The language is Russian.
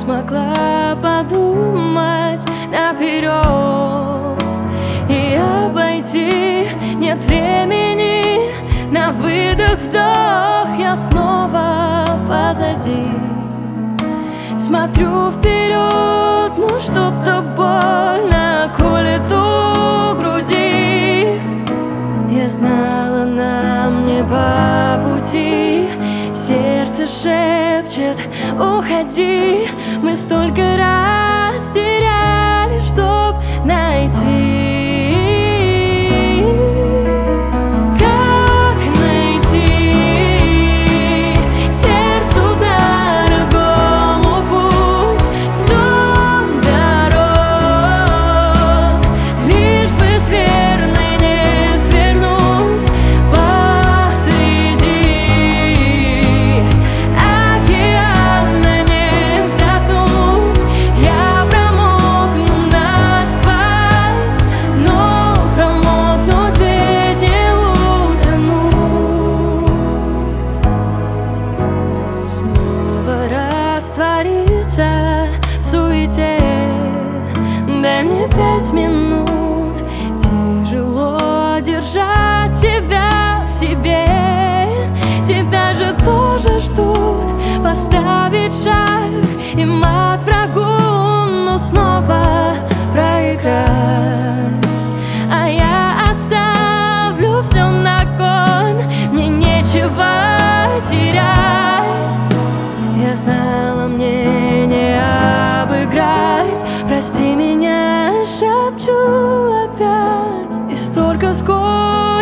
смогла подумать наперед и обойти. Нет времени на выдох-вдох, я снова позади. Смотрю вперед, но что-то больно колет у груди. Я знала, нам не по пути. Сердце шепчет: уходи. Мы столько раз теряли, чтоб найти. Как найти сердцу дорогому путь? 100 дорог, лишь бы с верной не свернуть посреди океана, не вздохнуть. Я промокну насквозь, но промокнуть ведь не утонуть. Снова раствориться в суете. Дай мне 5 минут. Тяжело держать себя в себе. Тебя же тоже ждут. Поставить шаг и мат врагу, но снова проиграть. А я оставлю все на кон. Мне нечего терять. Я знала, мне не обыграть. Прости меня, шепчу опять. И столько скорби